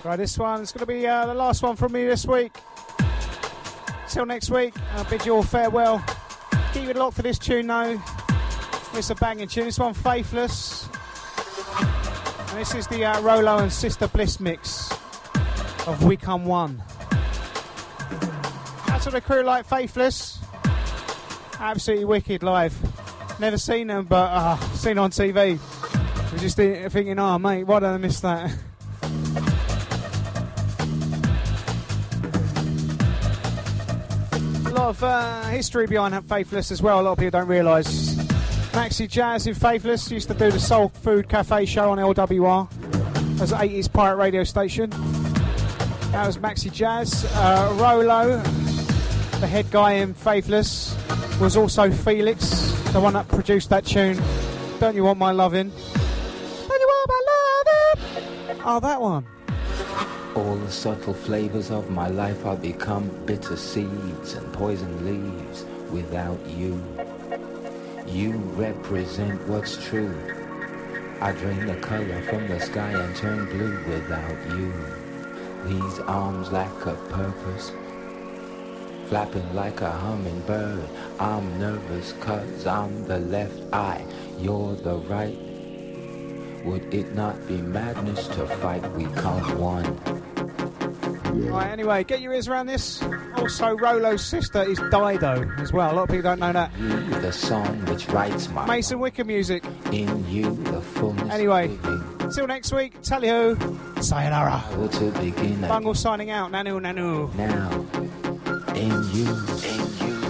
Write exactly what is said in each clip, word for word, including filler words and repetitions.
Right, this one's going to be uh, the last one from me this week. Till next week, I'll bid you all farewell. Keep it locked for this tune though. It's a banging tune. This one, Faithless. And this is the uh, Rolo and Sister Bliss mix of We Come One. That's what the crew like Faithless. Absolutely wicked live. Never seen them, but uh, seen on T V. We're just thinking, oh mate, why did I miss that? A lot of uh, history behind Faithless as well. A lot of people don't realise. Maxi Jazz in Faithless used to do the Soul Food Cafe show on L W R as an eighties pirate radio station. That was Maxi Jazz. Uh, Rolo, the head guy in Faithless, was also Felix, the one that produced that tune. Don't You Want My Lovin'? Don't you want my lovin'? Oh, that one. All the subtle flavors of my life are become bitter seeds and poison leaves without you. You represent what's true. I drain the color from the sky and turn blue without you. These arms lack a purpose, flapping like a hummingbird. I'm nervous cause I'm the left eye, you're the right. Would it not be madness to fight? We come one. Right, anyway, get your ears around this. Also, Rolo's sister is Dido as well. A lot of people don't know that. You, the song which writes my Mason Wicker music. In you, the fullness. Anyway, until next week, tally ho, sayonara. To begin Bungle signing out. Nanu, nanu. Now, in you, in you.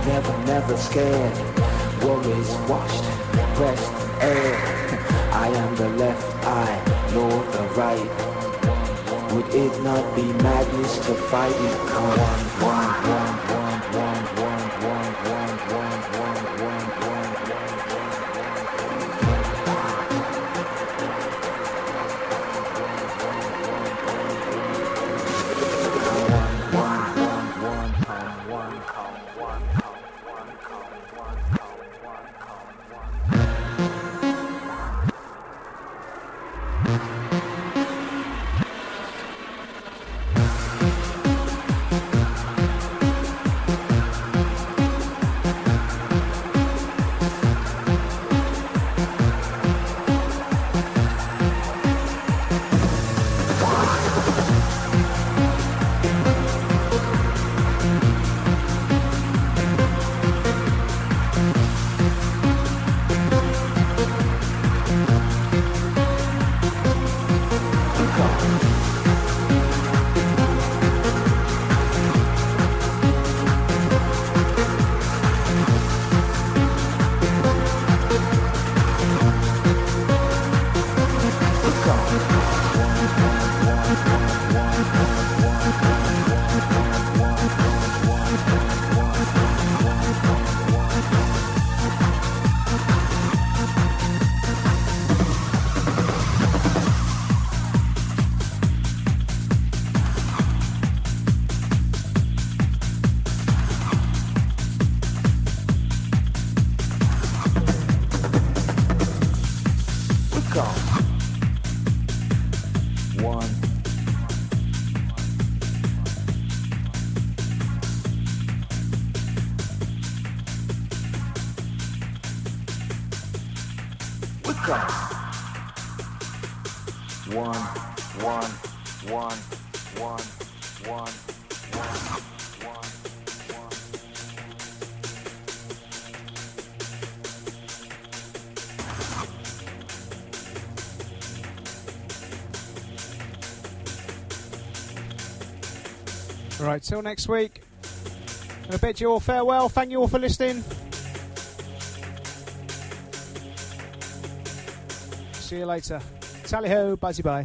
never, never scared. Worries washed, breast air. I am the left eye, nor the right. Would it not be madness to fight it? Come on, one, one, one, one, one, one, one, one, one, one, one, Right, till next week. And I bid you all farewell. Thank you all for listening. See you later. Tally ho, buzzy bye.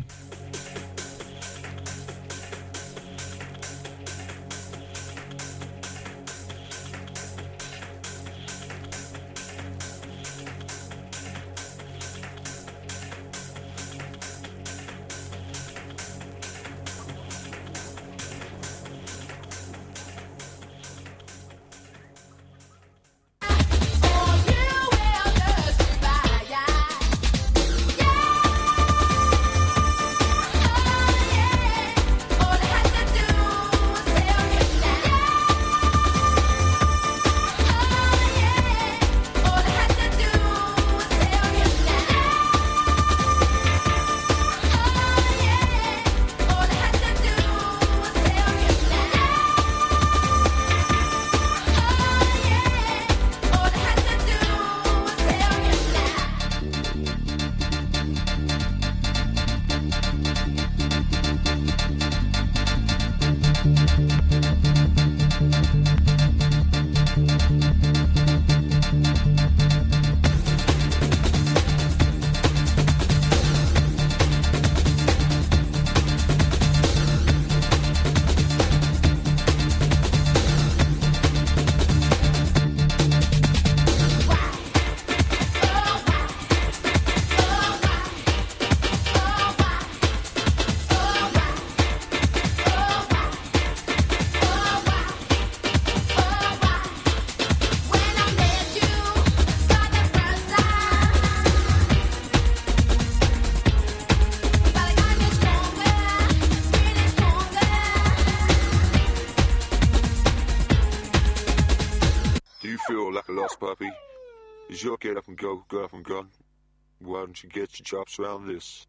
Puppy, is your get up and go, go up and gone? Why don't you get your chops around this?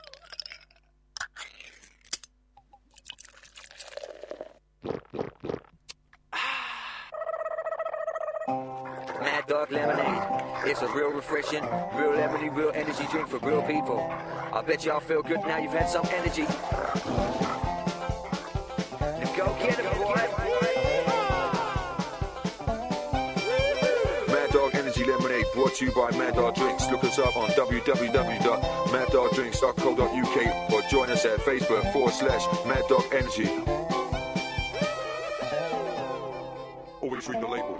Mad Dog Lemonade. It's a real refreshing, real lemony, real energy drink for real people. I bet y'all feel good now you've had some energy. Now go get it, boy. Energy Lemonade, brought to you by Mad Dog Drinks. Look us up on w w w dot mad dog drinks dot co dot u k or join us at Facebook forward slash Mad Dog Energy. Always read the label.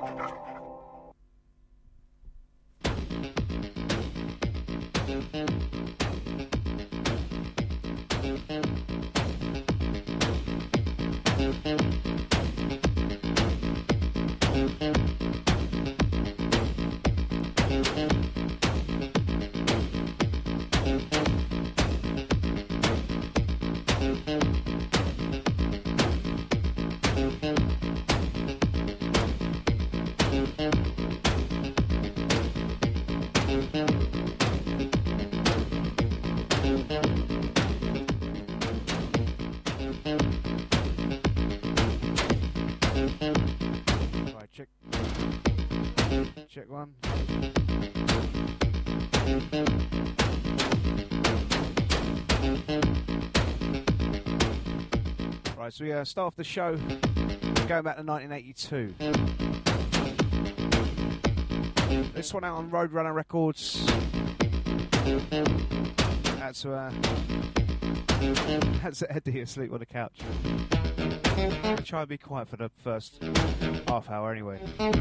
Check one. Right, so we uh, start off the show going back to nineteen eighty-two. This one out on Roadrunner Records. Had to, uh, had to Eddie asleep on the couch. I'll try and be quiet for the first half hour anyway.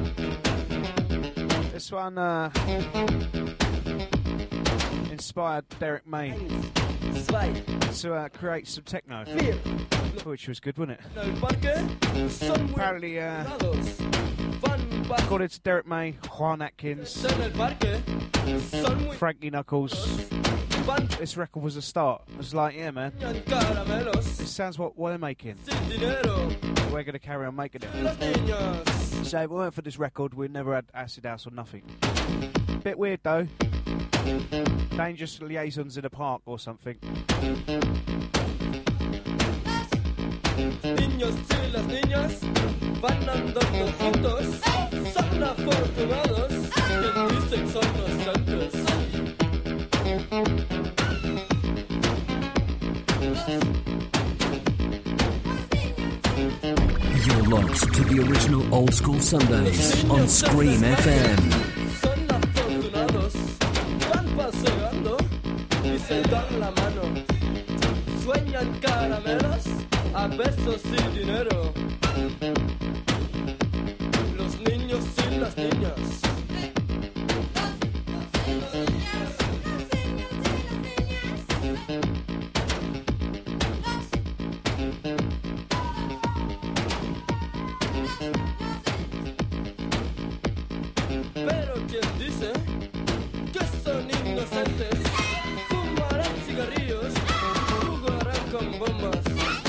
This one uh, inspired Derek May to uh, create some techno, which was good, wasn't it? Apparently, uh, according to Derek May, Juan Atkins, Frankie Knuckles, this record was a start. It was like, yeah, man, this sounds what, what they're making. We're going to carry on making it. So if it weren't for this record, we'd never had Acid House or nothing. Bit weird though. Dangerous Liaisons in a park or something. Niños y las niñas van andando juntos, son afortunados, que dicen son inocentes. You're locked to the original Old School Sundays on Scream F M. Son afortunados, van paseando y se dan la mano. Sueñan caramelos a besos y dinero. Los niños y las niñas. Pero quien dice que son inocentes, fumarán cigarrillos, jugarán con bombas.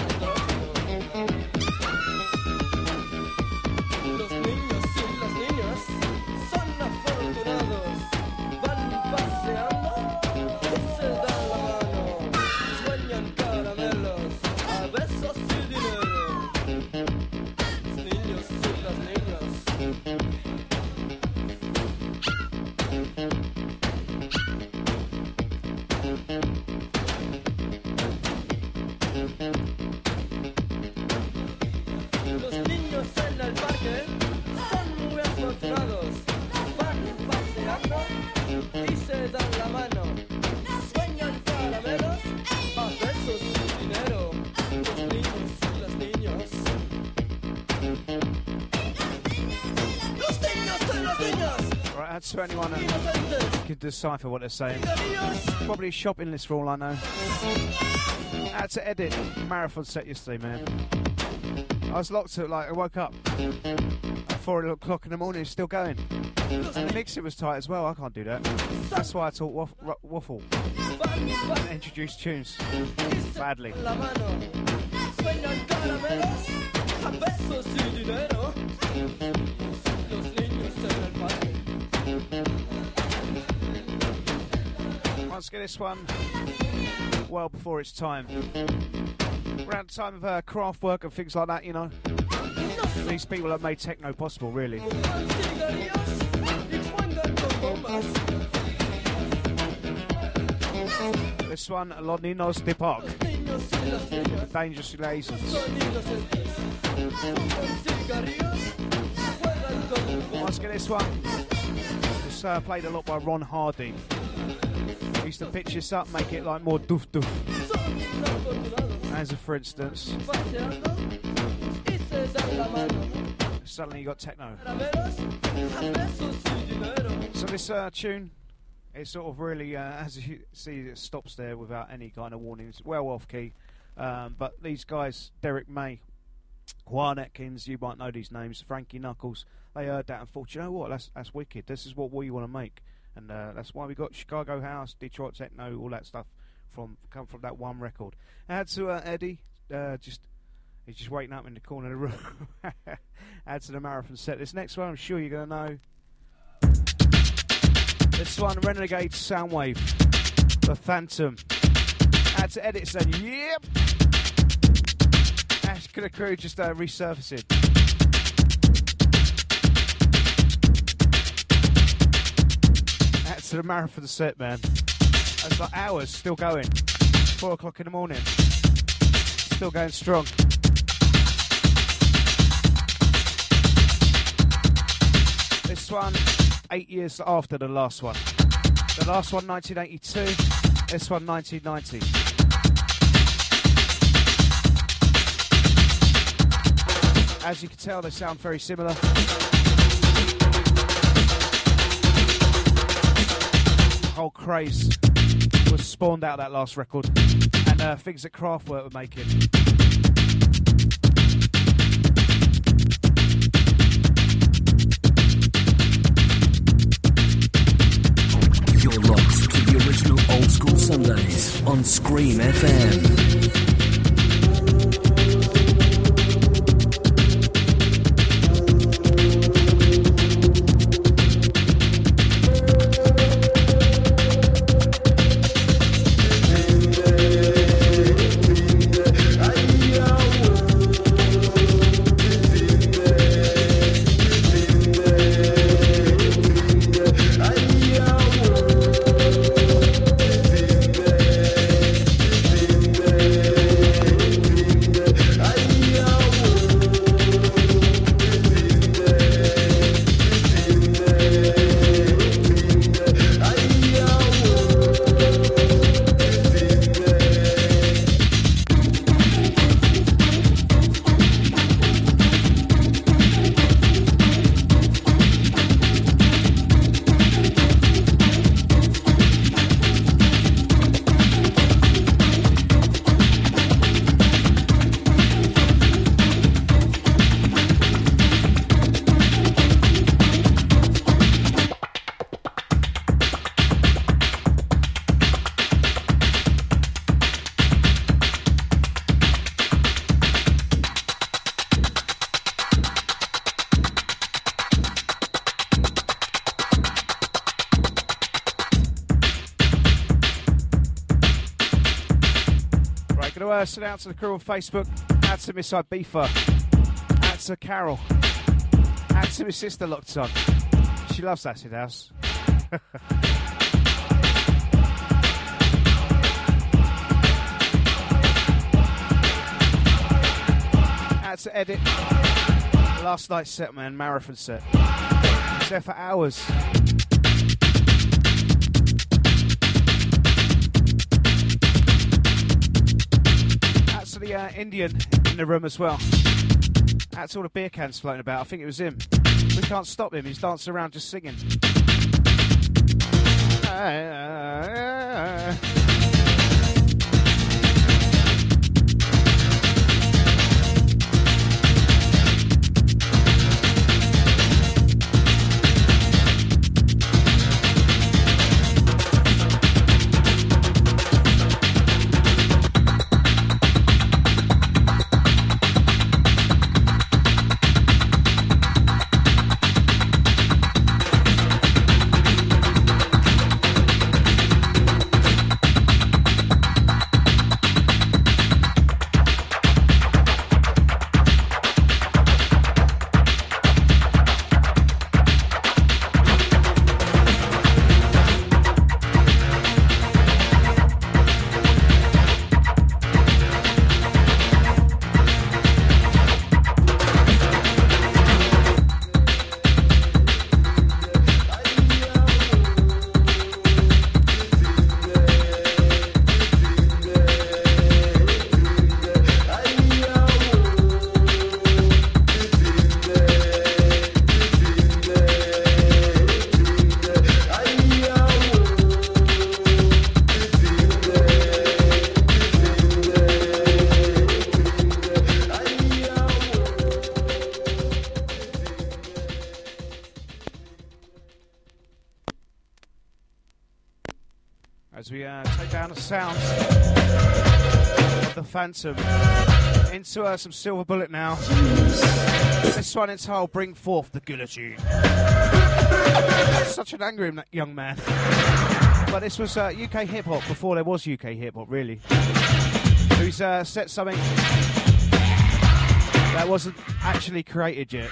Los niños y las niñas son afortunados, van paseando y se dan la mano, sueñan caramelos a besos y dinero. Los niños y las niñas. Los niños en el parque son muy afortunados, van paseando y se dan la mano, sueñan caramelos a besos y dinero. Los niños y las niñas. Los niños y las niñas. Right, that's to anyone who Inocentes. can decipher what they're saying. Cigarrillos. Probably a shopping list for all I know. Had to edit marathon set yesterday, man. I was locked to like I woke up at four o'clock in the morning, it's still going. And the mixing was tight as well. I can't do that. That's why I taught waff- ru- waffle and introduced tunes badly. La mano, sueñan caramelos a besos y dinero. Los niños en el parque. Let's get this one well before it's time. Around the time of uh, craft work and things like that, you know. These people have made techno possible, really. This one, Los Niños de Park. Dangerous Liaisons. Let's get this one. uh, played a lot by Ron Hardy. He used to pitch this up, make it like more doof doof. As a for instance. Suddenly you got techno. So this uh, tune, it sort of really, uh, as you see, it stops there without any kind of warnings. Well off key. Um, but these guys, Derek May, Juan Atkins, you might know these names, Frankie Knuckles, they heard that and thought, you know what, that's that's wicked. This is what we want to make. And uh, that's why we got Chicago House, Detroit Techno, all that stuff from come from that one record. Add to uh, Eddie, uh, just he's just waiting up in the corner of the room. Add to the marathon set. This next one, I'm sure you're going to know. This one, Renegade Soundwave, The Phantom. Add to Edit saying, yep. Ash could have crew just uh, resurfacing. That's the marathon set, man. That's like hours still going. Four o'clock in the morning. Still going strong. This one, eight years after the last one. The last one, nineteen eighty-two. This one, nineteen ninety. As you can tell, they sound very similar. The whole craze was spawned out of that last record, and uh, things that Kraftwerk were making. You're locked to the original Old School Sundays on Scream F M. Send out to the crew on Facebook. Add to Miss Ibiza. Add to Carol. Add to my sister locked on. She loves Acid House. Add to Edit. Last night's set, man. Marathon set. It's there for hours. The uh, Indian in the room as well. That's all the beer cans floating about. I think it was him. We can't stop him. He's dancing around just singing. Uh, uh, uh. down the sounds of the Phantom into uh, some Silver Bullet now. This one entitled Bring Forth the Guillotine. Such an angry young man. But this was uh, U K hip hop before there was U K hip hop, really. Who's uh, set something that wasn't actually created yet.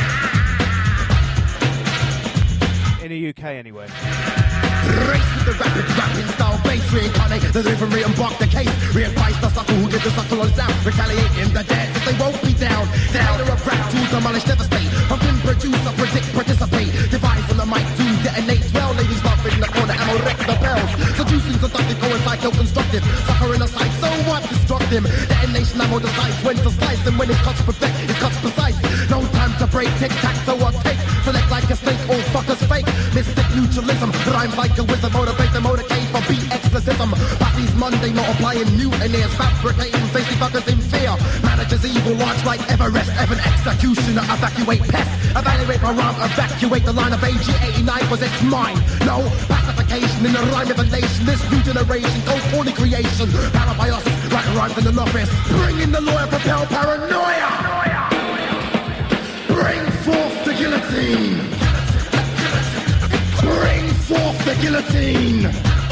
In the U K, anyway. Race with the rapid rapping style bass, reincarnate the delivery and block the case. Readvise the sucker who did the sucker on sound. Retaliate in the dance if they won't be down. Down to a rap to demolish, devastate. Pumpkin producer, predict, participate. Divide from the mic to detonate. Well, ladies love in the corner, ammo wreck the bells. Seducing, seductive, coincide, no constructive. Sucker in the sight, so what? Destruct him. Detonation ammo decides when to slice. And when it cuts perfect, it cuts precise. No time to break, tic tac, so what take? Select like a snake, all fuckers fake. Mystic neutralism, rhymes like a wizard, motivate the motorcade for beat exorcism. Parties Monday, multiplying mutineers, fabricating facey fuckers in fear. Managers evil, large like Everest, Evan executioner, evacuate pest. Evaluate my rhyme, evacuate the line of A G eighty-nine, was it's mine. No pacification in the rhyme revelation. This new generation, go holy creation. Parabiosis, like rhymes in the office. Bring in the lawyer, propel paranoia. Bring forth the guillotine. Bring forth the guillotine!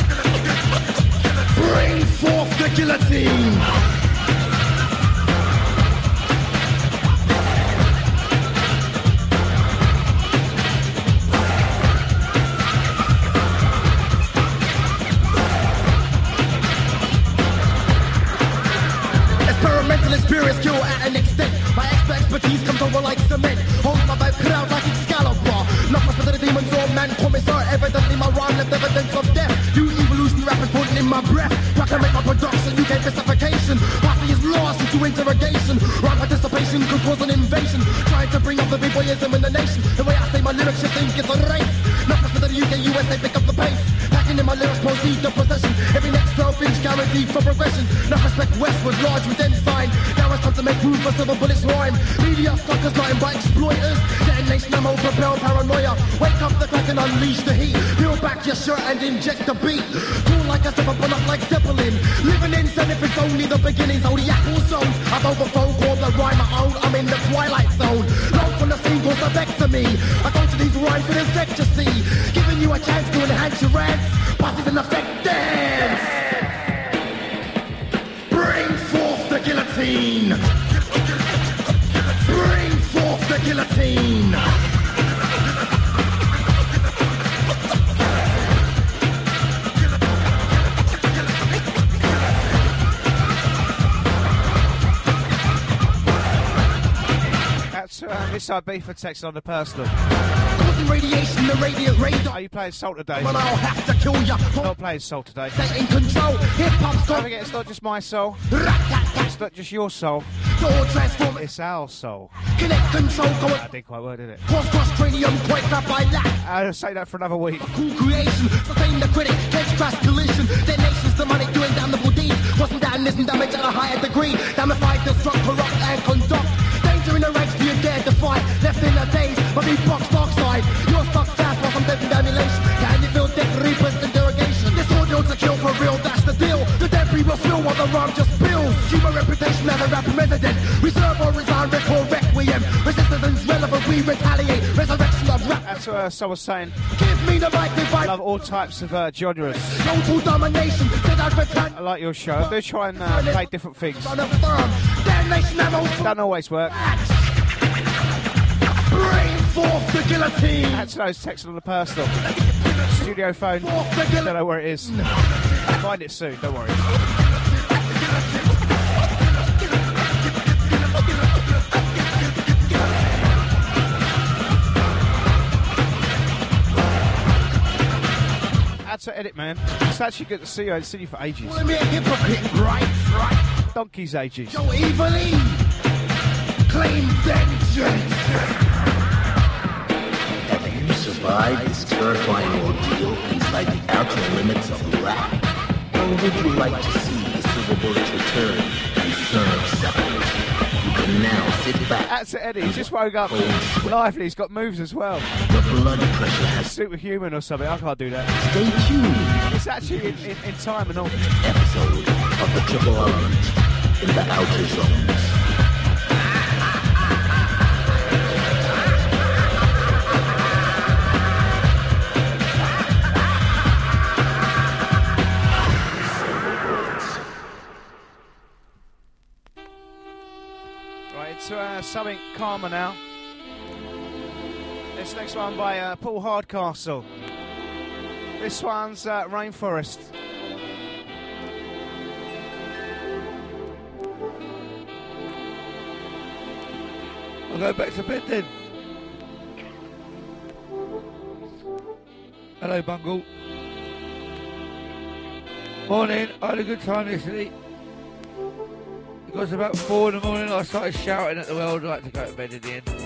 Bring forth the guillotine! Experimental experience kill at an extent. My expertise comes over like cement. Hold my vibe crowd like Excalibur. Not much better than demons or man commissar. Evidently my rhyme left evidence of death. You evolution rappers putting in my breath. Proclamate my production, you can't specification. Posse is lost into interrogation. Rhyme participation could cause an invasion. Trying to bring up the big boyism in the nation. The way I say my lyrics, you think it's a race. Not much better than the U K, U S, they pick up the pace. Packing in my lyrics, proceed the possession. Every next twelve inch guaranteed for progression. Not respect westward, large with then sign. Now it's time to make room for silver bullets rhyme. Media fuckers, nothing but exploiters. Detonation ammo, propel paranoia. Wake up the crack and unleash the heat. Peel back your shirt and inject the beat. Cool like a step up and up like Zeppelin. Living in sin if it's only the beginning. Zodiac zones. I've overthrown, called the rhyme my own. I'm in the twilight zone. Long from the scene goes the back to me. I go to these rhymes for infectious-y. Giving you a chance to enhance your rants. Bosses in effect dance. Bring forth the guillotine. Bring forth the guillotine. That's uh, Miss I B for text on the personal. Radiation, the radiant radar. Are you playing Soul today? But I'll have to kill ya. Not playing Soul today. Stay in control. Hip hop's Don't got. forget, it's not just my soul. It's not just your soul. Door transform. It's our soul. Connect control. Go I didn't quite word, did it? cross cross cranium. Quite crap by that. I'll say that for another week. Cool creation. Sustain the critic. Catch crash collision. Their nation's demonic doing damnable deeds. Wasn't damnation damage at a higher degree. Damnified, destruct, corrupt, and conduct. Danger in the ranks. Do you dare to fight? Left in the days. But be box dark side. You're stuck fast while I'm dead in emulation. Can you feel death reapers interrogation? This audio to kill for real, that's the deal. The debris will spill while the rhyme just spills. Keep my reputation as a rap resident. Reserve or resign, record requiem. Resistance is relevant, we retaliate. Resurrection of rap. That's what uh, someone was saying. Give me the mic, if I I love all types of uh, genres. total domination. Said I'd return. I like your show. I do try and uh, play different things. On a firm. Damnation ammo. Don't always work. Bring forth the guillotine. That's those texts on the personal. Studio phone. Forth the Don't guillotine. know where it is. I'll find it soon, don't worry. That's to edit, man. It's actually good to see you. I haven't seen you for ages. Call me a hypocrite, right? Right. Donkey's ages. So evilly claim vengeance. Have you survived this terrifying ordeal inside the outer limits of rap? Or would you like to see the silver bullets return and serve separation? You can now sit back. That's to Eddie. He's just woke up. Lively. He's got moves as well. Your blood pressure has Superhuman or something. I can't do that. stay tuned. It's It's actually in, in, in time and all. Episode of the Triple Element in the Outer Zones. Right, it's uh, something calmer now. This next one by uh, Paul Hardcastle. This one's uh, Rainforest. I'll go back to bed then. Hello, Bungle. Morning. I had a good time yesterday. It was about four in the morning. I started shouting at the world. I'd like to go to bed in the end.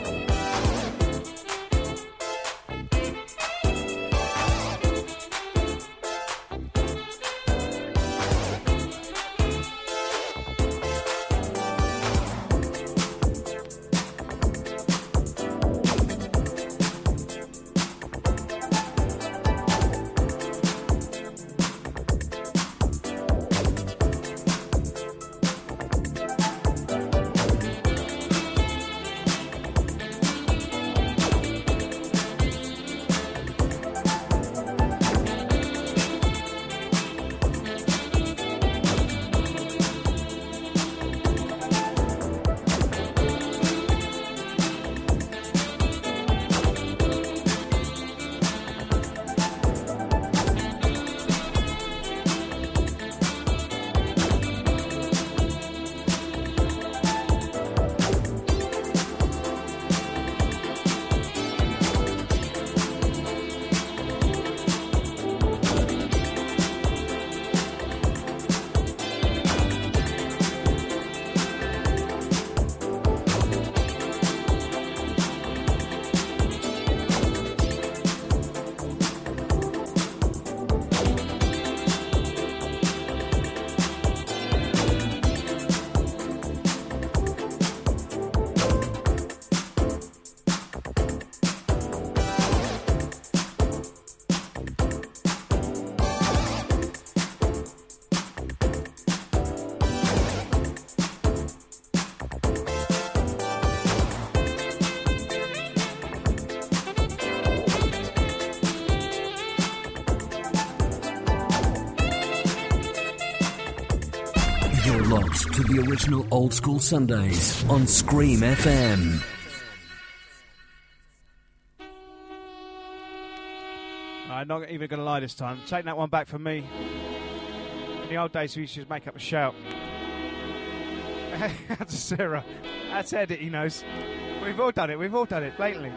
Locked to the original Old School Sundays on Scream F M. I'm not even going to lie this time. Take that one back from me. In the old days, we used to make up a shout. That's Sarah. That's Ed, he knows. We've all done it. We've all done it blatantly.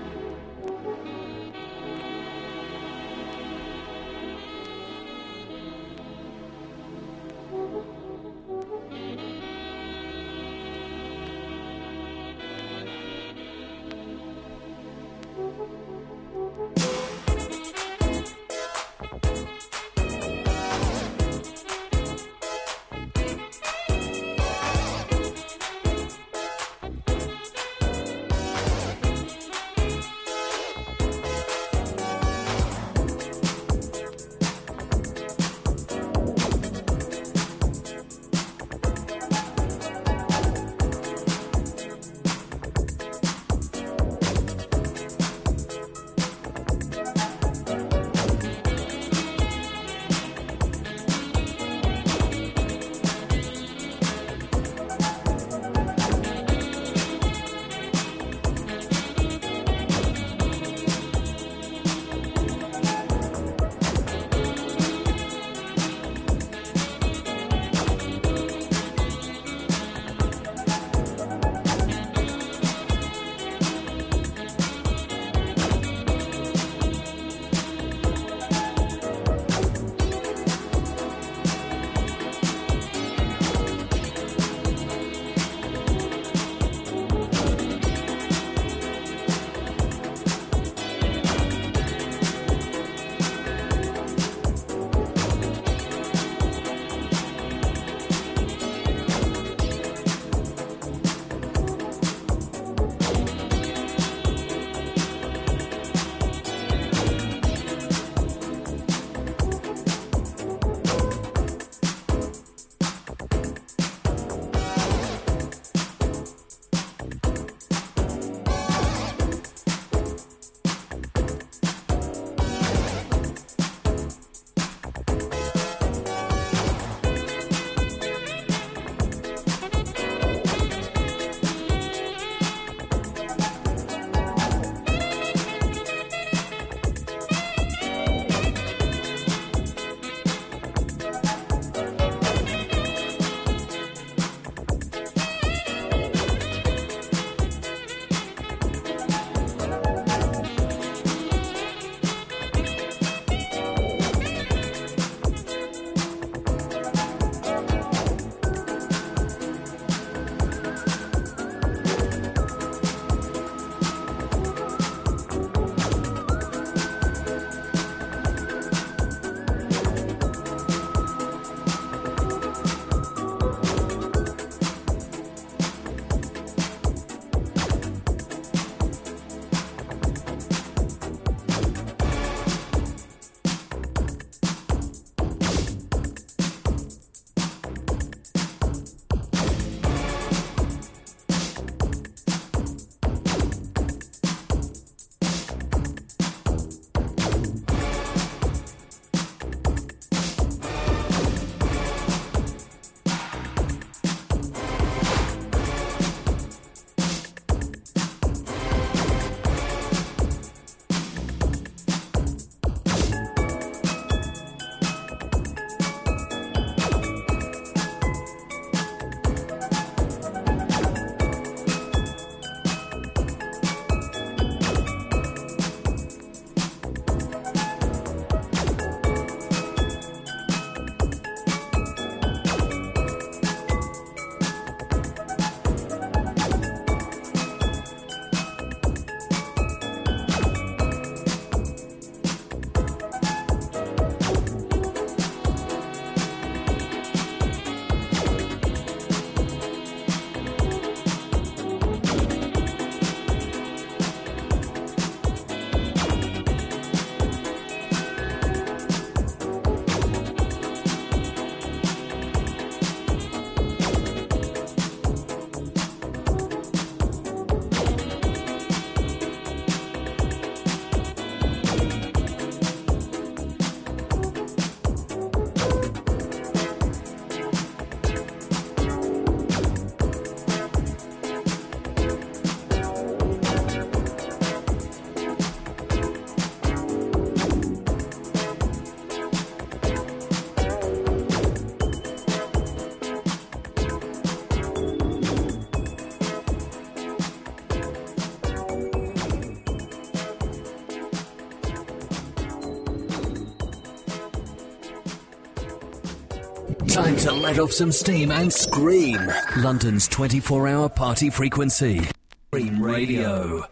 Time to let off some steam and scream. London's twenty-four hour party frequency. Scream Radio.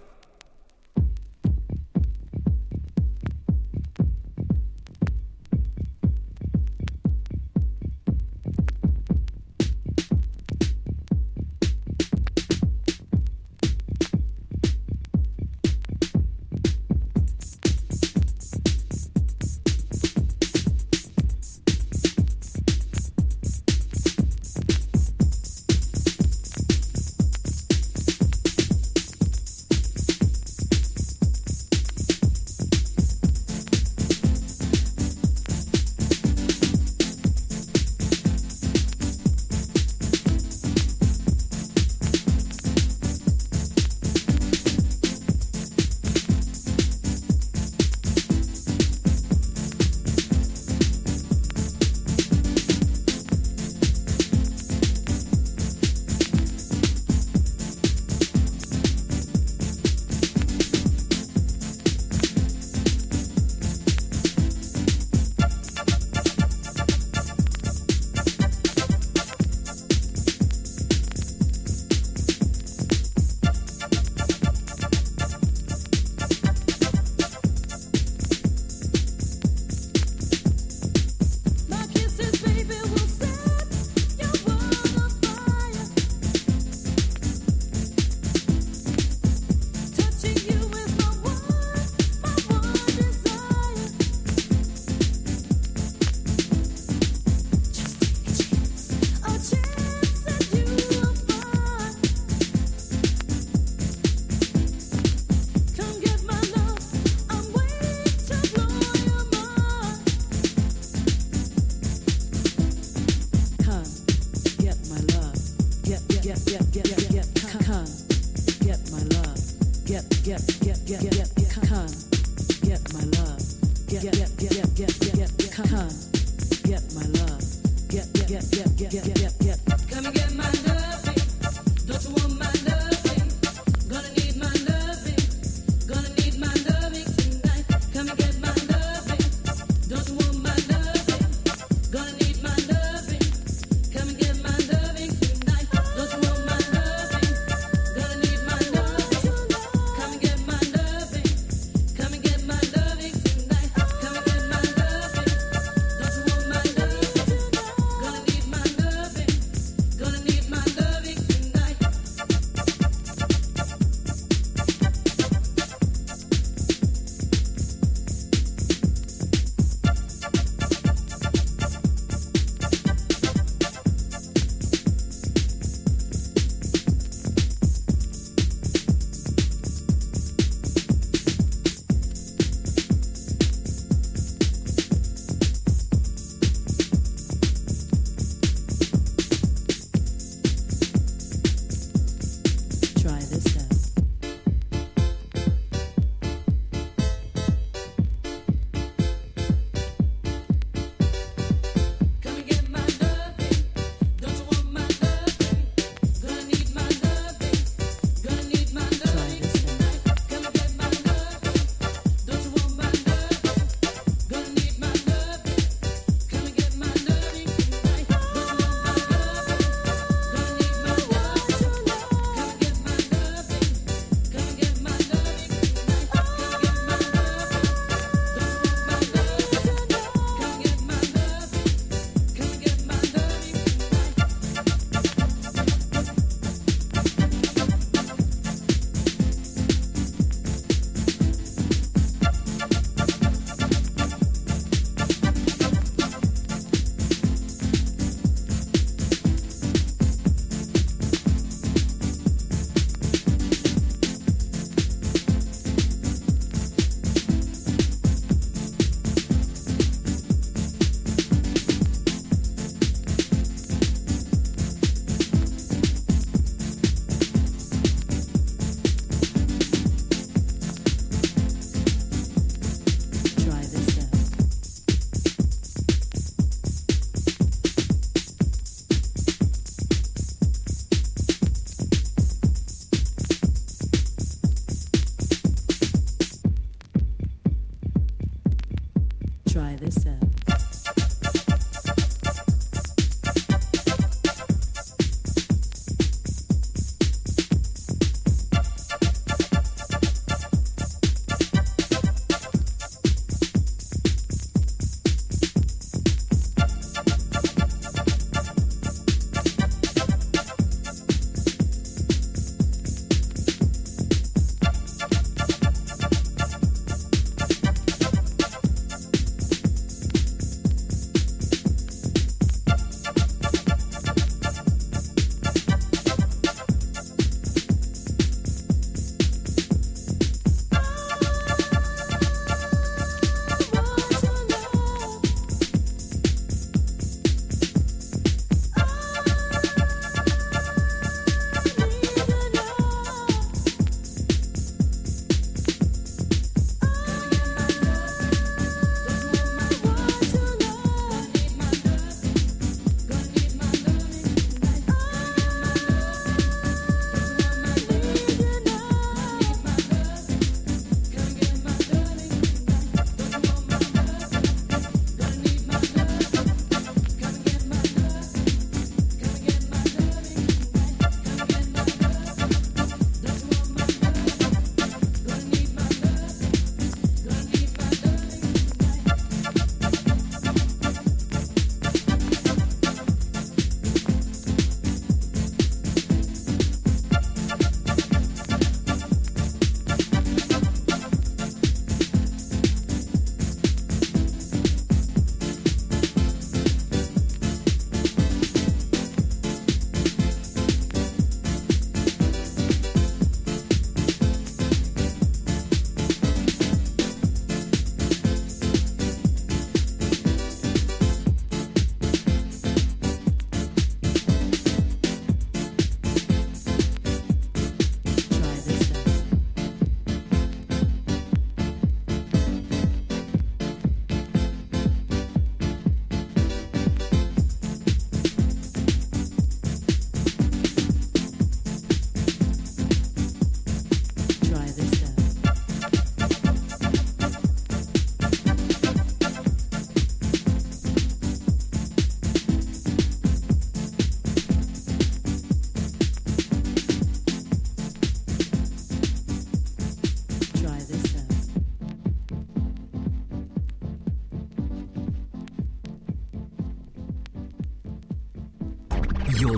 Come and get my loving.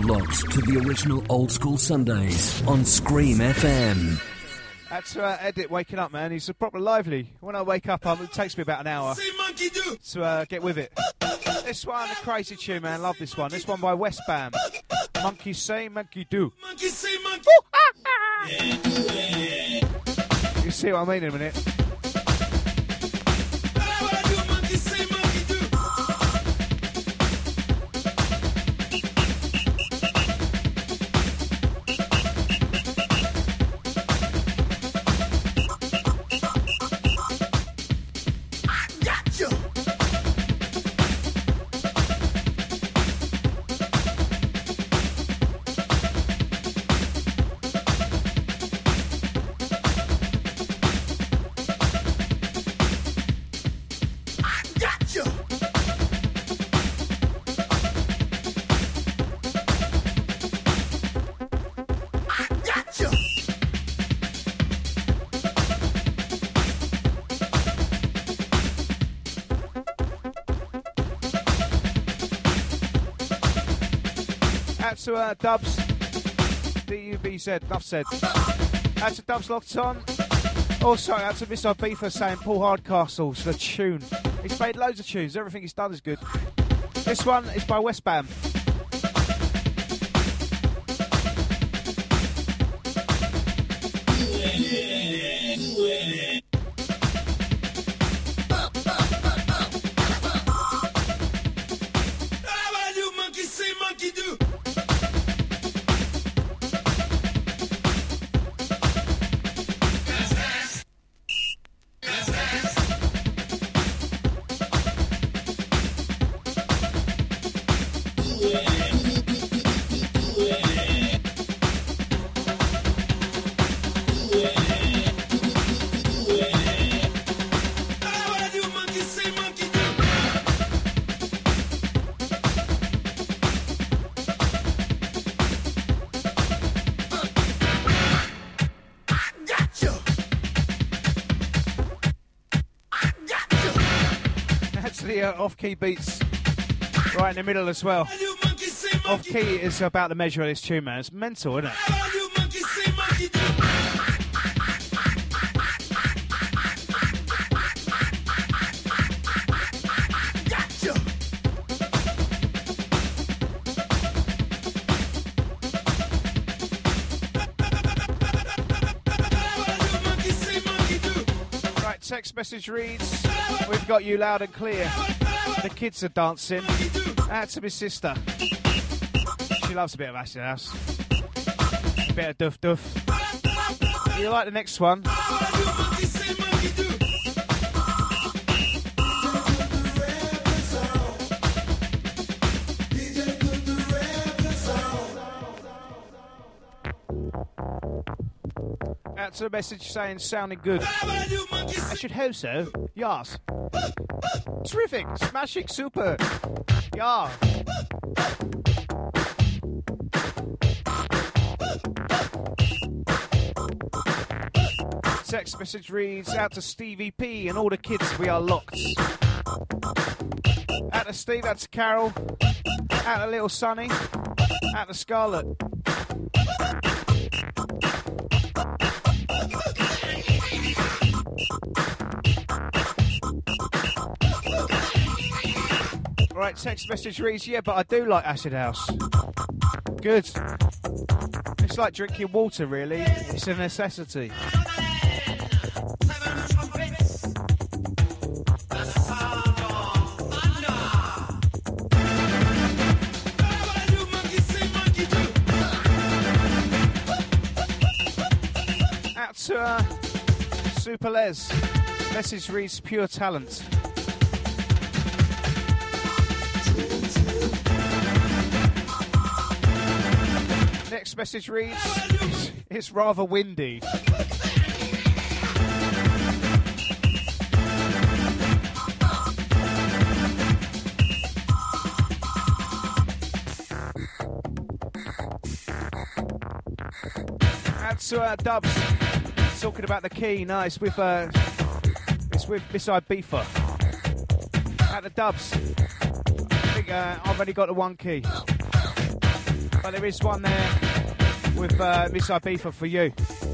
locked to the original Old School Sundays on Scream F M. That's uh, Edit waking up, man. He's proper lively. When I wake up, um, it takes me about an hour to uh, get with it. This one, a crazy tune, man. Love this one. This one by West Bam. Monkey say, monkey do. Monkey say, monkey. You see what I mean in a minute. To uh, Dubs, D U B Z, enough said. That's to Dubs locked on. Also, that's to Miss Ibiza saying Paul Hardcastle's the tune. He's made loads of tunes, everything he's done is good. This one is by West Bam. Off-key beats right in the middle as well. Off-key is about the measure of this tune, man. It's mental, isn't it? Right, text message reads, we've got you loud and clear. The kids are dancing. Out to my sister. She loves a bit of acid house. A bit of duff duff. You like the next one? Out to the message saying sounding good. I should hope so. Yes. Terrific, smashing, super. Yeah. Text message reads, out to Stevie P and all the kids, we are locked. Out to Steve, out to Carol. Out to little Sonny. Out to Scarlett. Right, text message reads, yeah, but I do like acid house. Good. It's like drinking water, really. It's a necessity. Out to uh, Super Les. Message reads, pure talent. Next message reads, it's, it's rather windy. That's uh, Dubs talking about the key. Nice with uh, it's with Miss Ibiza. At the Dubs, I think uh, I've only got the one key. But there is one there with uh, Miss Ibiza for you.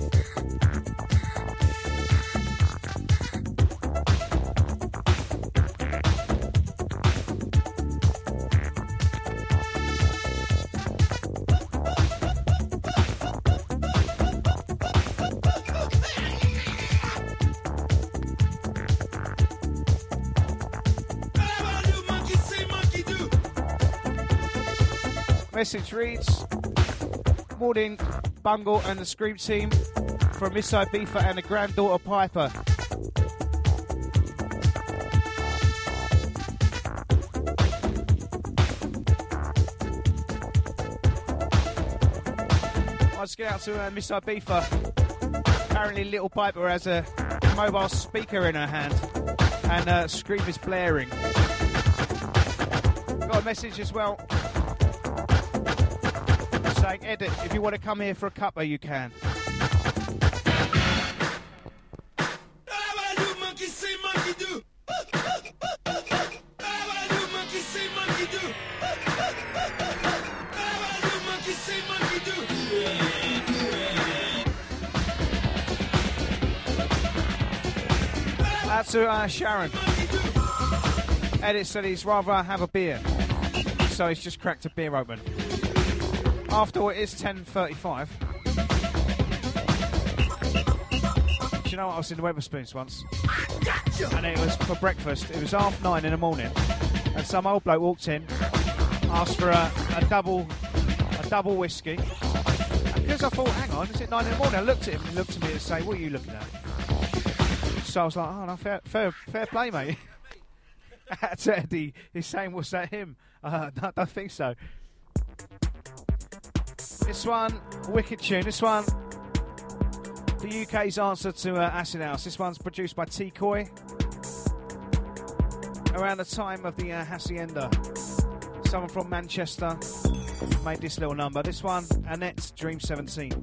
Message reads, morning Bungle and the Scream team from Miss Ibiza and the granddaughter Piper. Let's get out to uh, Miss Ibiza. Apparently little Piper has a mobile speaker in her hand and uh, Scream is blaring. Got a message as well saying, Edit, if you want to come here for a cuppa, you can. Out to uh, Sharon. Edit said he's rather have a beer, so he's just cracked a beer open. After all, it is ten thirty-five. Do you know what? I was in the Wetherspoons once, and it was for breakfast. It was half nine in the morning, and some old bloke walked in, asked for a, a double, a double whiskey. Because I thought, hang on, is it nine in the morning? I looked at him, and he looked at me and said, "What are you looking at?" So I was like, "Oh no, fair, fair, fair play, mate." That's Eddie. He's saying, "Was that him?" Uh, I don't think so. This one, wicked tune. This one, the U K's answer to uh, Acid House. This one's produced by T-Coy around the time of the uh, Hacienda. Someone from Manchester made this little number. This one, Annette's Dream seventeen.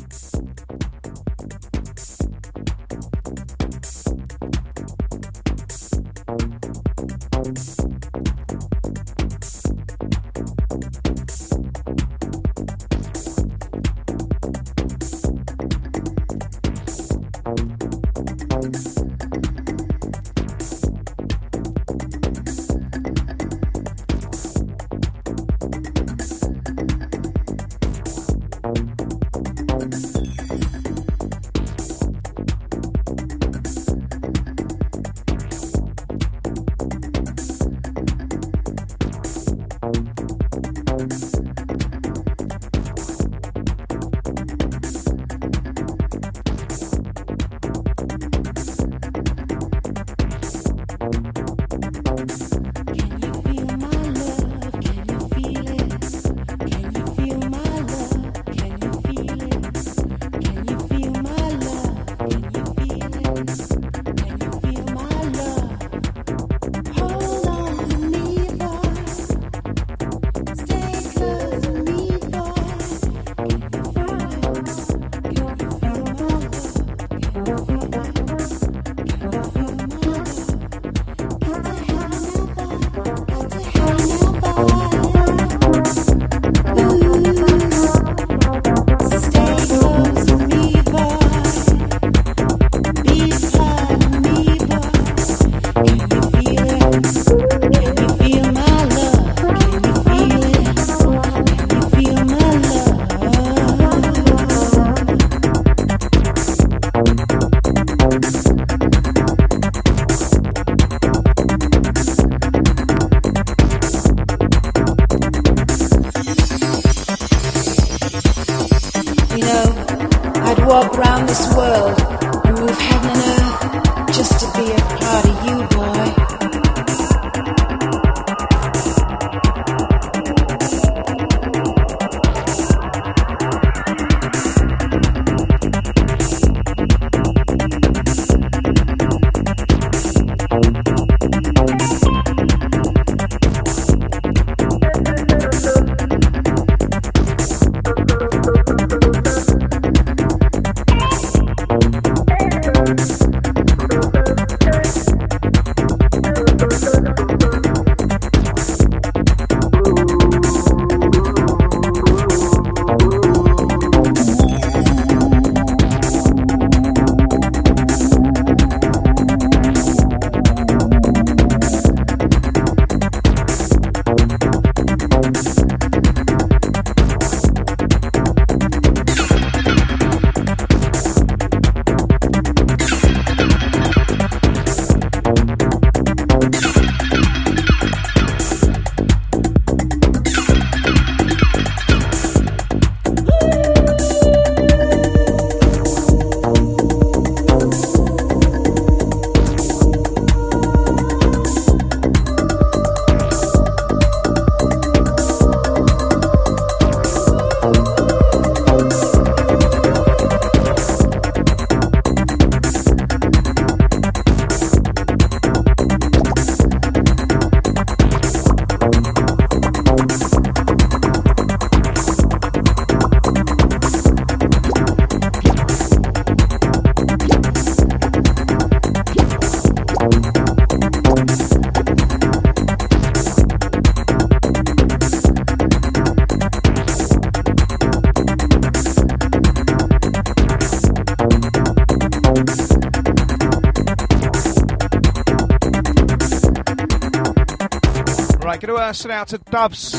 Right, gonna uh, send out to Dubs.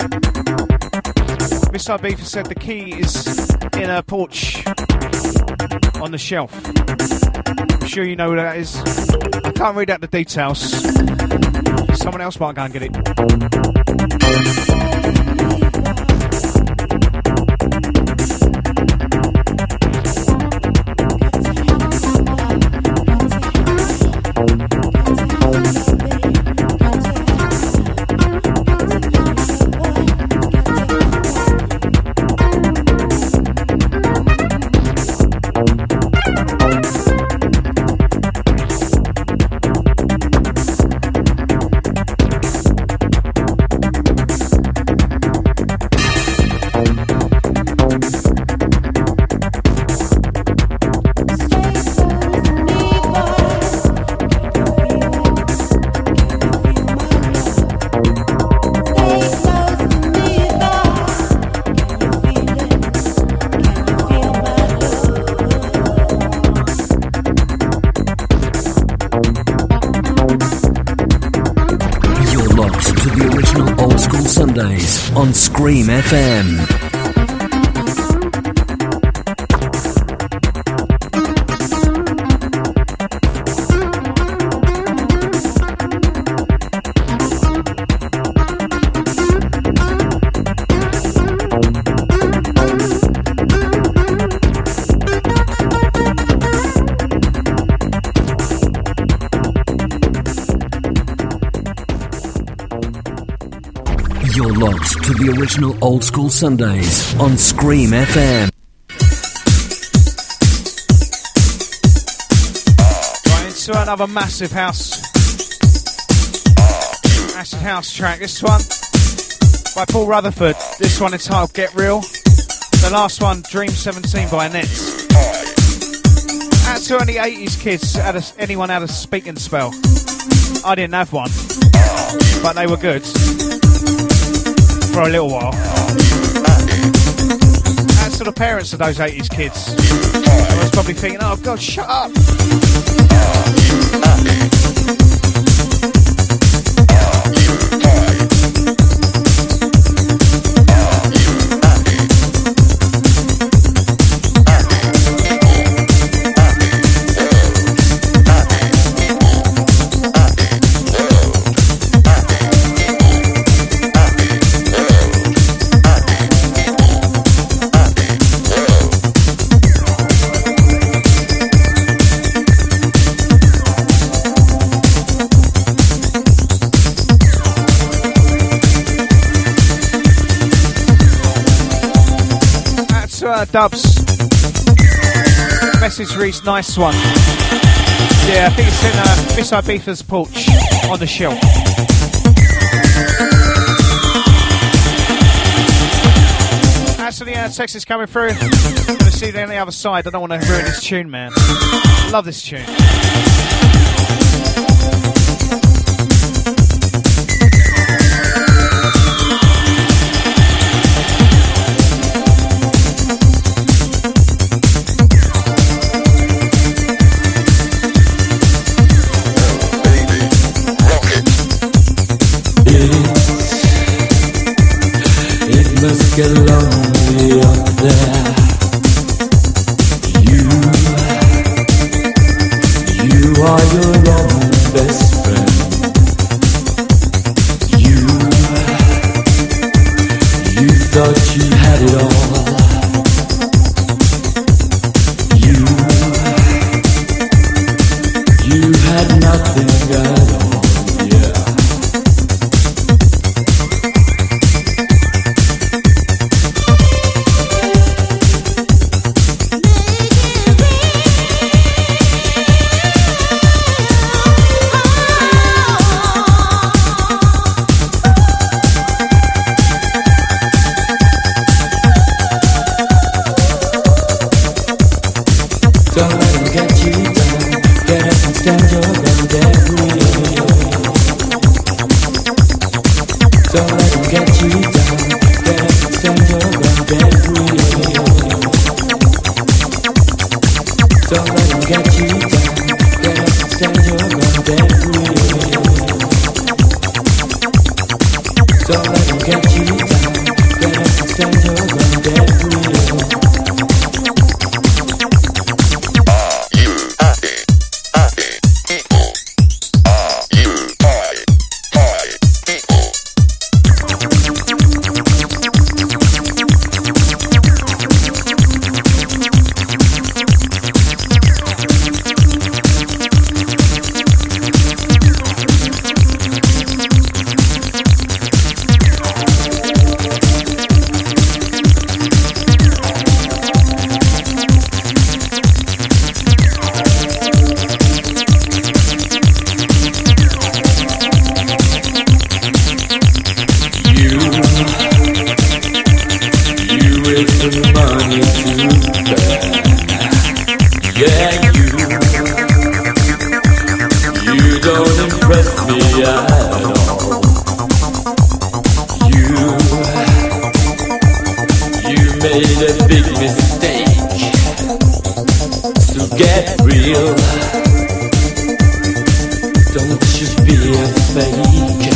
Miss Ibiza said the key is in her porch on the shelf. I'm sure you know where that is. I can't read out the details. Someone else might go and get it. Sundays on Scream F M. You're locked to the original Old School Sundays on Scream F M. Right, into another massive house. Acid house track. This one by Paul Rutherford. This one entitled Get Real. The last one, Dream seventeen by Nets. Out to any eighties kids, had a, anyone had a speaking spell. I didn't have one, but they were good. For a little while. And to the parents of those eighties kids. I was probably thinking, oh God, shut up. Uh, Dubs. Message reads, nice one. Yeah, I think it's in uh, Miss Ibiza's porch on the shelf. Actually, uh, text is coming through. I'm going to see it on the other side. I don't want to ruin this tune, man. Love this tune. Get lonely up there. You, you money to burn. Yeah, you, you don't impress me at all. You, you made a big mistake. So get real. Don't you be a fake.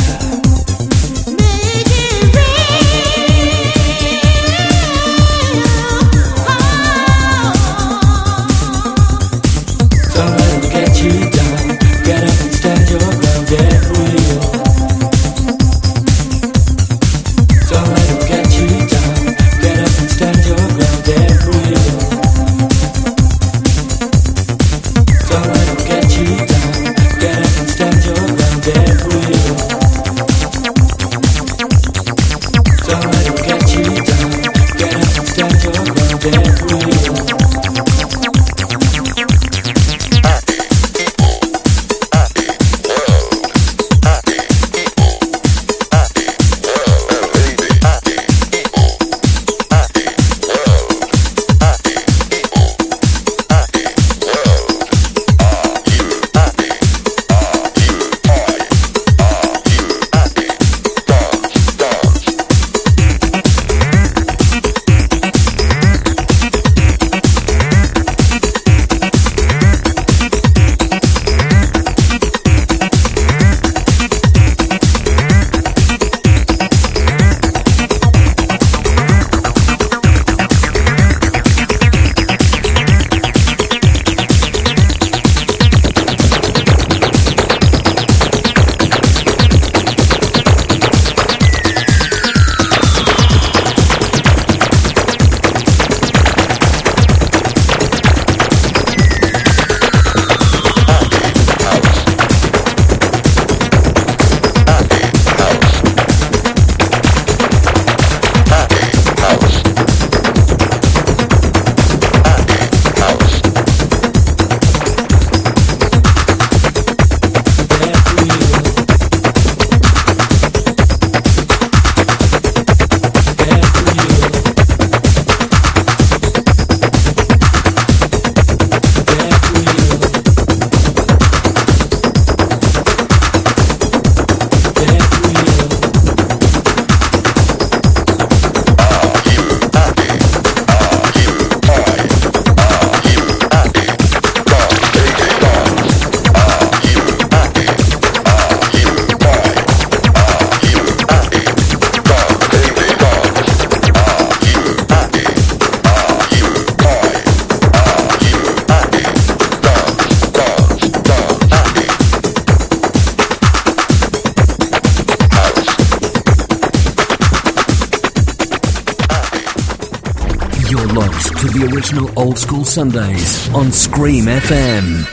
Old School Sundays on Scream F M.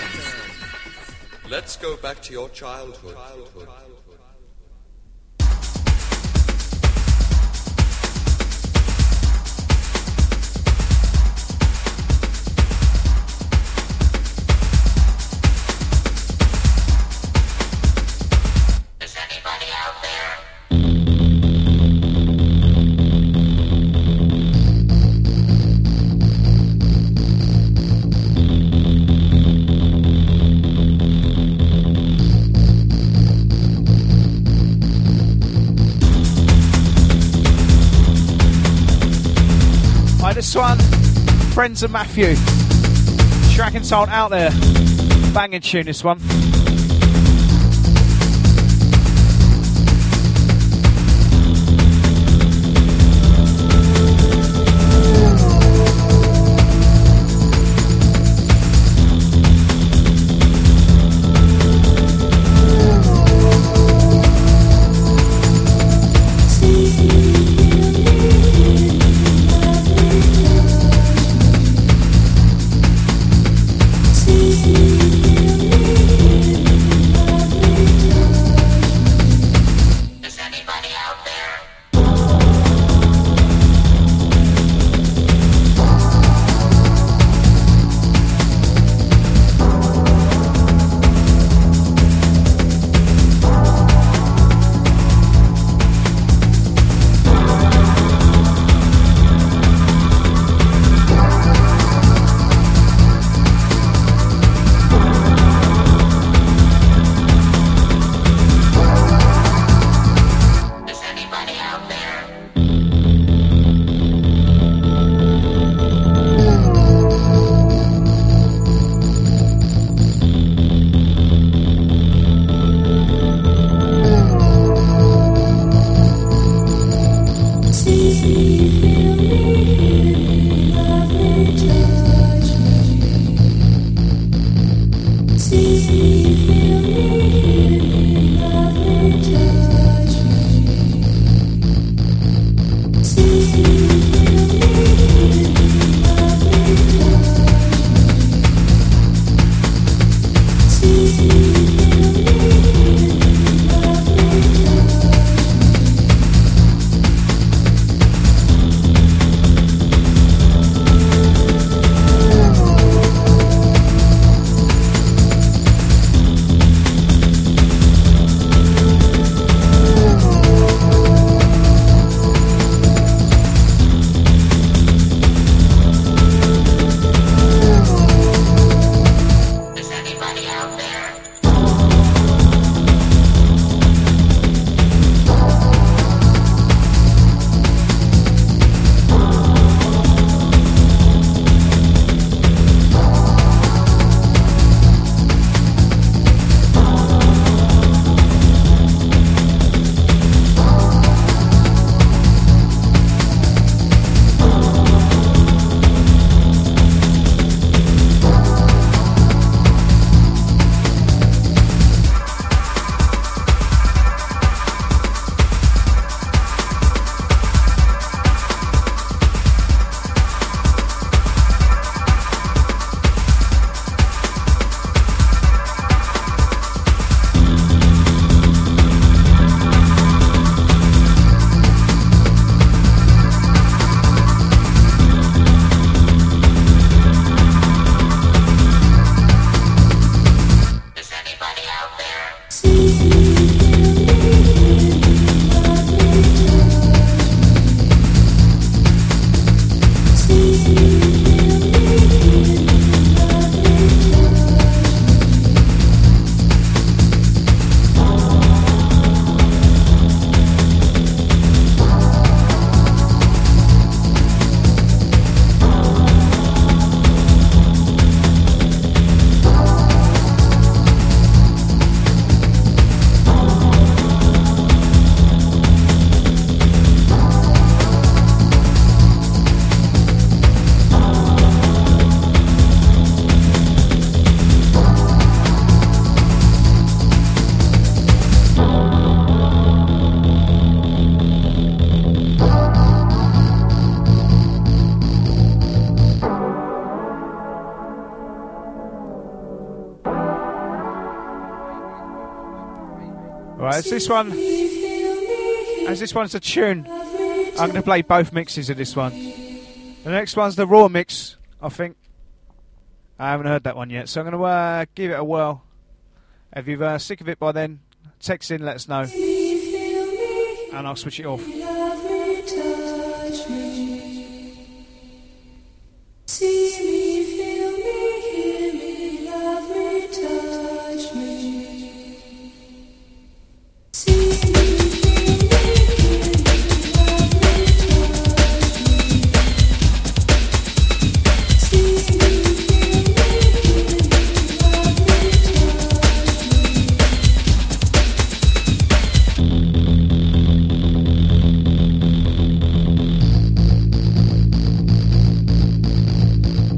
Let's go back to your childhood. childhood. This one, Friends of Matthew. Shrek and Salt out there. Banging tune, this one. See Right, as this one, as this one's a tune, I'm going to play both mixes of this one. The next one's the raw mix, I think. I haven't heard that one yet, so I'm going to uh, give it a whirl. If you're uh, sick of it by then, text in, let us know, and I'll switch it off. See me, feel me, hear me, love me, touch me. See me, feel me, hear me, love me, touch me. See me, feel me, hear me, love me, touch me.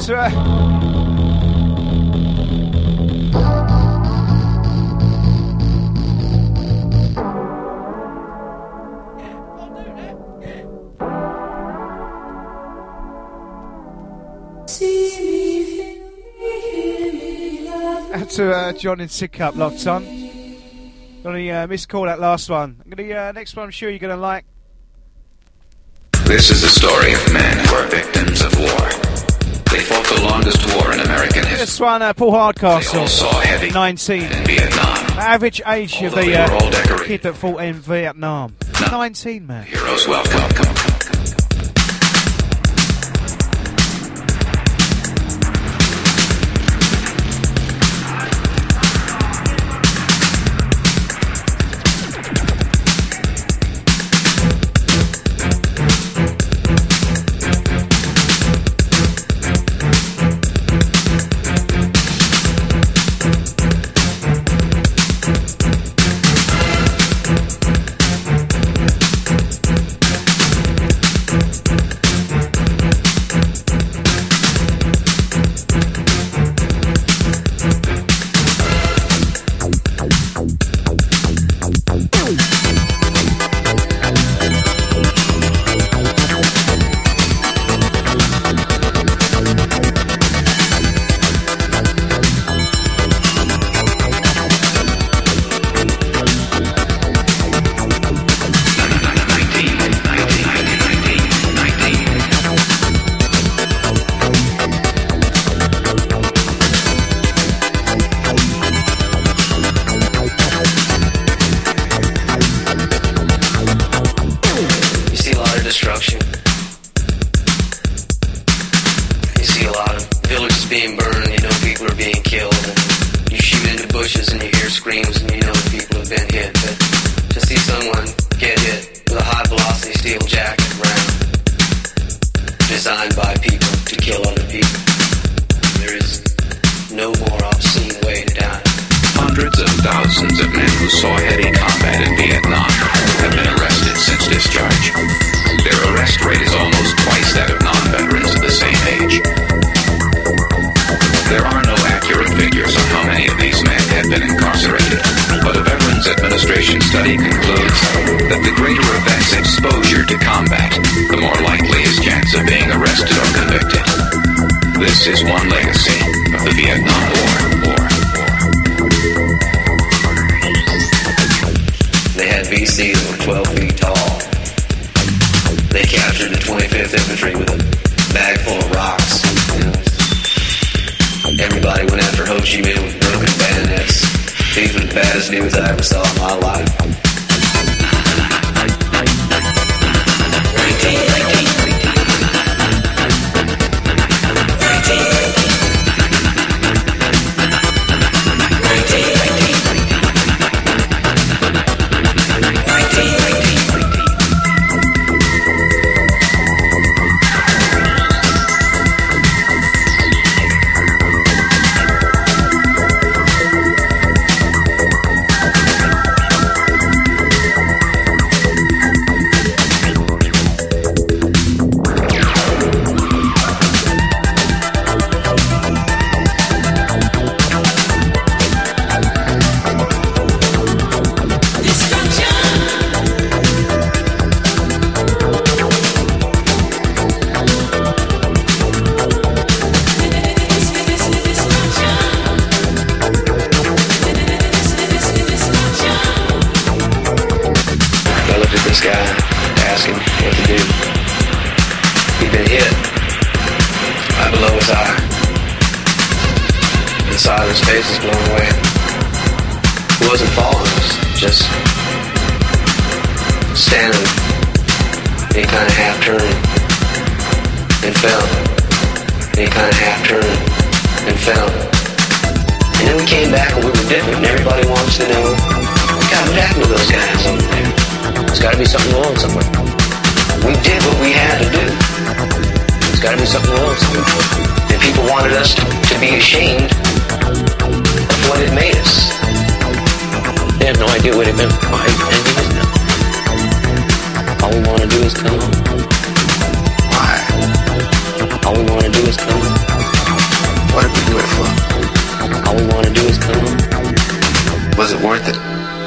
to her. Out to uh, John in Sidcup, locked on. Got any uh, missed call that last one. I'm gonna uh, next one. I'm sure you're gonna like. This is the story of men who are victims of war. They fought the longest war in American history. This one, uh, Paul Hardcastle. They all saw heavy nineteen. In Vietnam. The average age of Although the they were all uh, decorated. kid that fought in Vietnam. No. nineteen, man. Heroes welcome. welcome. All we wanna do is come. What did we do it for? All we want to do is come. Was it worth it?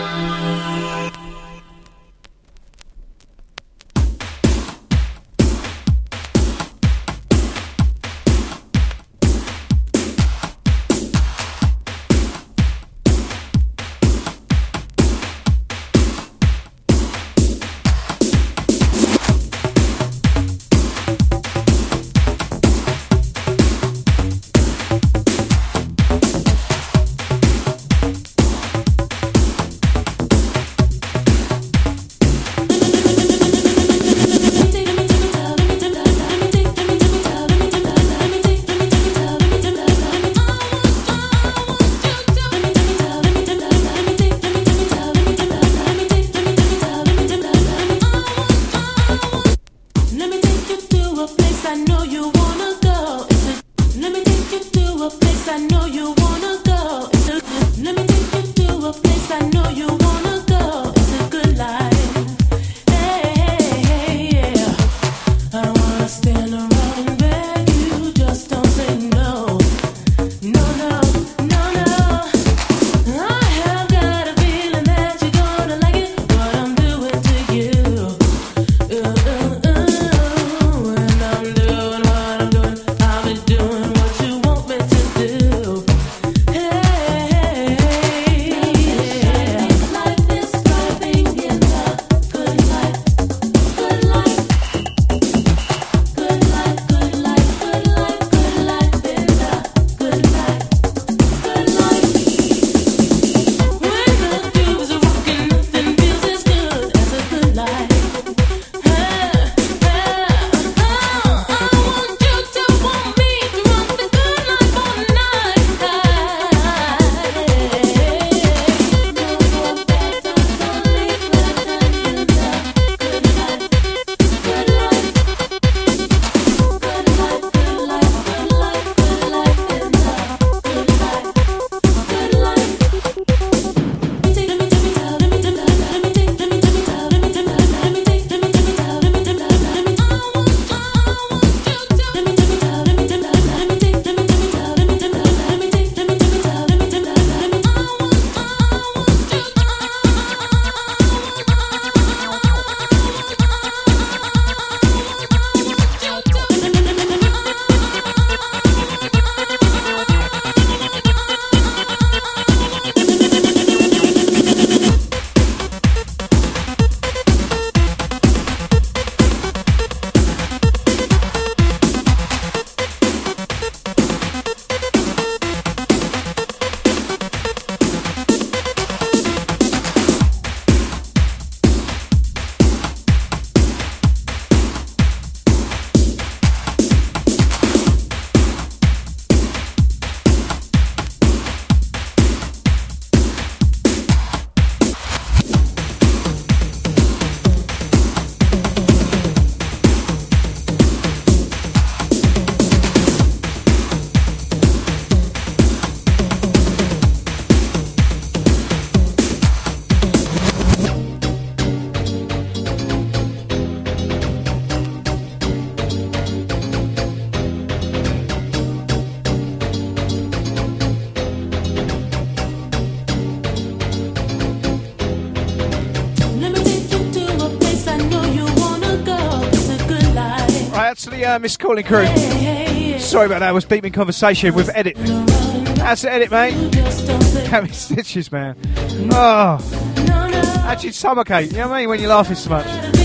Uh, Miss Calling Crew. Sorry about that, I was deep in conversation with Edit. That's the Edit, mate. Having stitches, man. Oh. Actually, stomachate. You know what I mean? When you're laughing so much.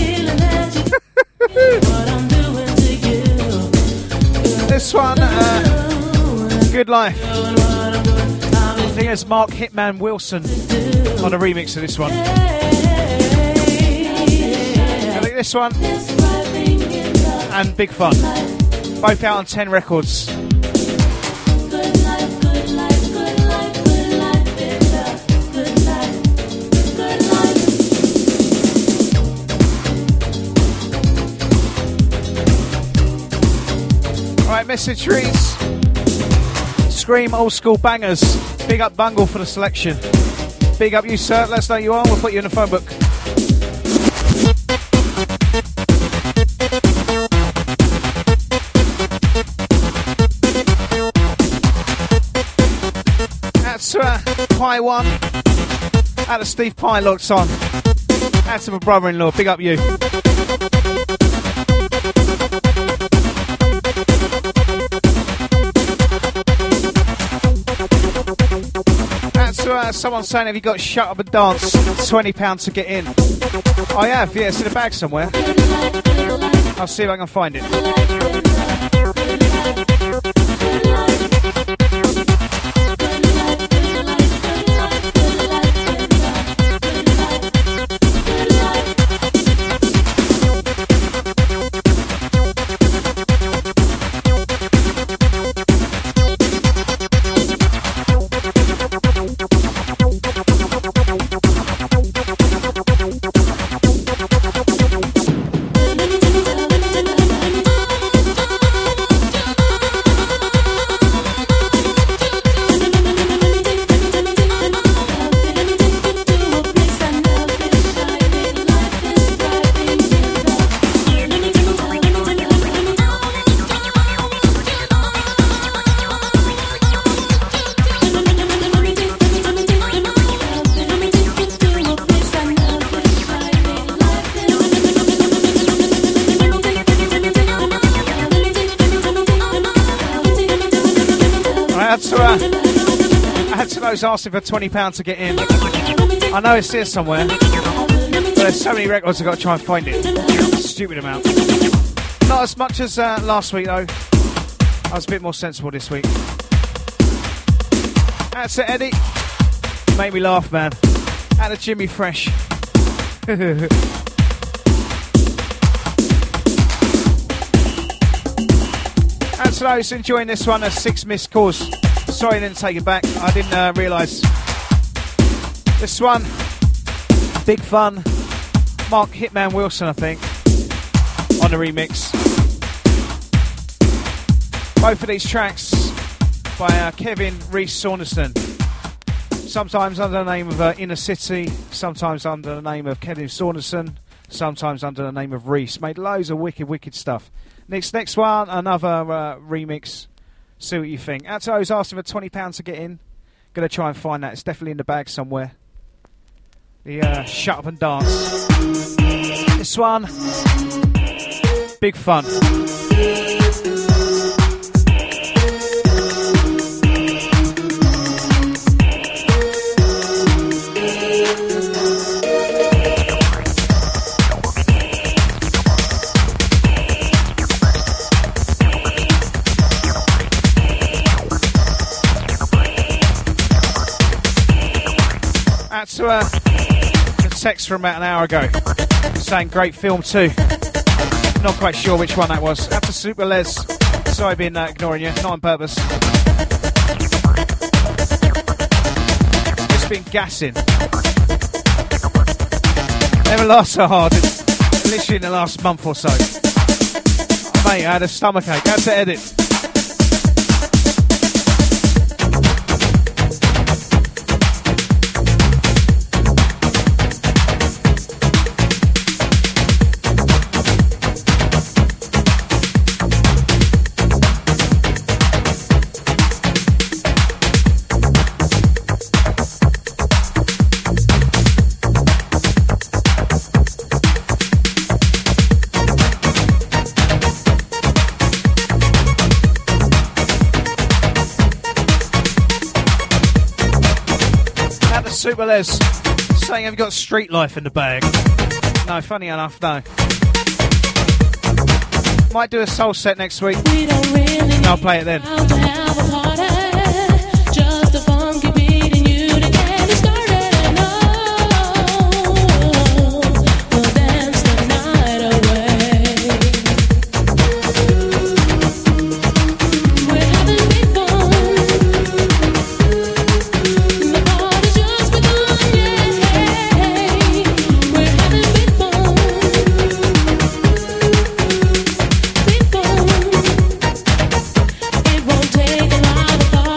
This one, uh, Good Life. I think it's Mark Hitman Wilson on a remix of this one. I think this one. And Big Fun, both out on ten records. Alright, message reads Scream Old School Bangers. Big up Bungle for the selection. Big up you, sir. Let us know you are. We'll put you in the phone book. Pye one. Out of Steve Pye locked on. Out to my brother-in-law. Big up you. Out to uh, someone saying, have you got Shut Up and Dance? twenty pounds to get in. I have, yeah, it's in a bag somewhere. I'll see if I can find it. Asking for twenty pounds to get in. I know it's here somewhere, but there's so many records I've got to try and find it. Stupid amount. Not as much as uh, last week though. I was a bit more sensible this week. That's it, Eddie. Made me laugh, man. And a Jimmy Fresh. And to those enjoying this one, a six missed calls. Sorry I didn't take it back. I didn't uh, realise. This one, Big Fun, Mark Hitman Wilson, I think, on the remix. Both of these tracks by uh, Kevin Reese Saunderson. Sometimes under the name of uh, Inner City, sometimes under the name of Kevin Saunderson, sometimes under the name of Reese. Made loads of wicked, wicked stuff. Next, next one, another uh, remix. See what you think. Out to those asking for twenty pounds to get in. Gonna try and find that. It's definitely in the bag somewhere. The uh, Shut Up and Dance. This one, Big Fun. To uh, a text from about an hour ago saying great film too. Not quite sure which one that was. Out to Super Les. Sorry, I've been uh, ignoring you, not on purpose. It's been gassing. Never laughed so hard. It's literally in the last month or so. Mate, I had a stomachache. Out to Edit. Super Les saying, have you got Street Life in the bag? No, funny enough, no. Might do a soul set next week. We don't really and I'll play it then. It won't take a lot of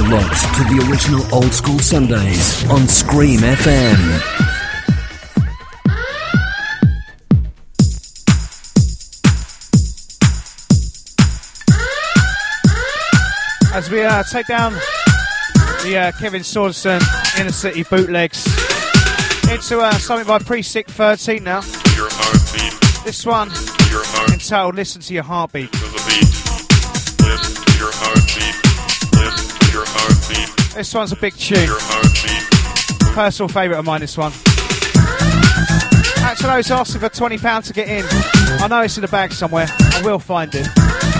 locked to the original Old School Sundays on Scream F M. As we uh, take down the uh, Kevin Swordson Inner City bootlegs into uh, something by Pre-Sick thirteen now. This one entitled Listen to Your Heartbeat. This one's a big tune. Personal favourite of mine, this one. Out to those asking for twenty pounds to get in. I know it's in the bag somewhere. I will find it.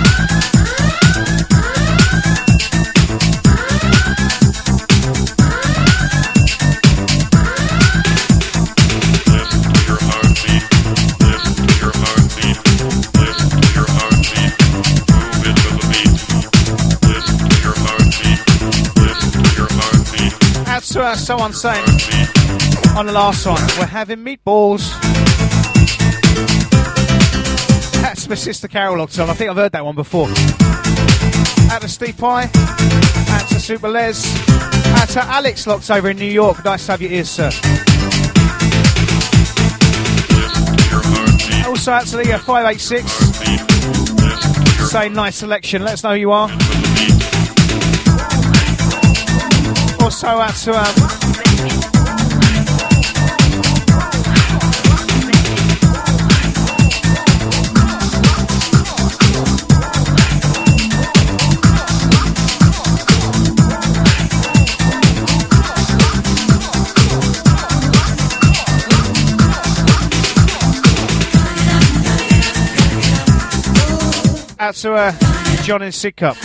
To uh, someone saying on the last one, we're having meatballs. That's my sister Carol locked on. I think I've heard that one before. Out to Steve Pye, out to Super Les, out to Alex locked over in New York. Nice to have your ears, sir. Also out to the uh, five eight six, saying nice selection. Let us know who you are. Also out to um, out to uh, John in Sidcup.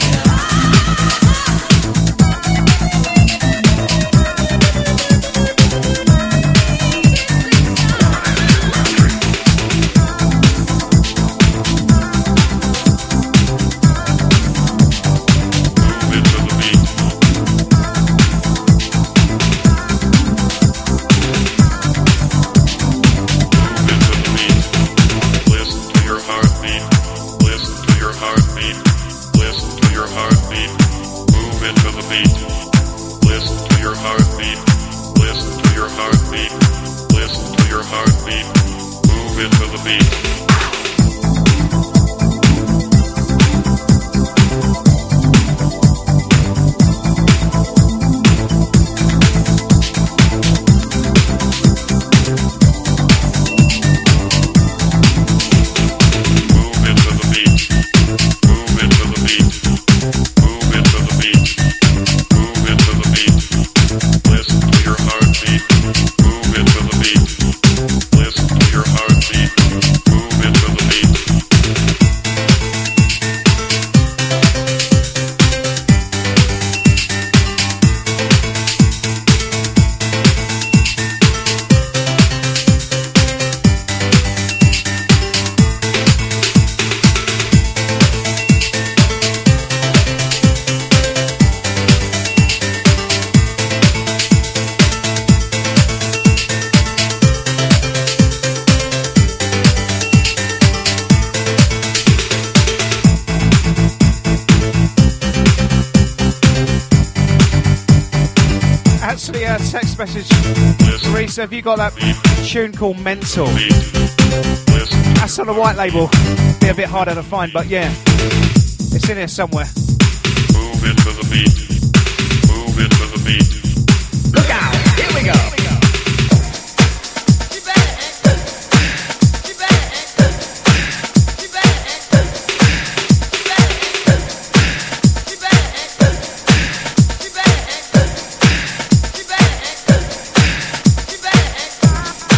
Message. Teresa, have you got that tune called Mental? That's on the white label. Be a bit harder to find, but yeah, it's in here somewhere. Move it to the beat. Move it to the beat.